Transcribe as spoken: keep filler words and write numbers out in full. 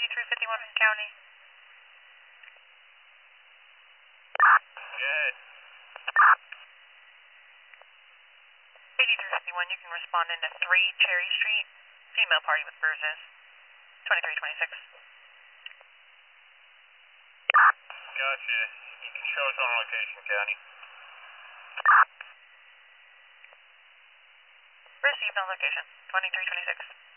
eighty-three fifty-one County. Good. eighty-three fifty-one, you can respond into three Cherry Street. Female party with bruises. twenty-three twenty-six. Gotcha. You can show us on location, County. Received on location. twenty-three twenty-six.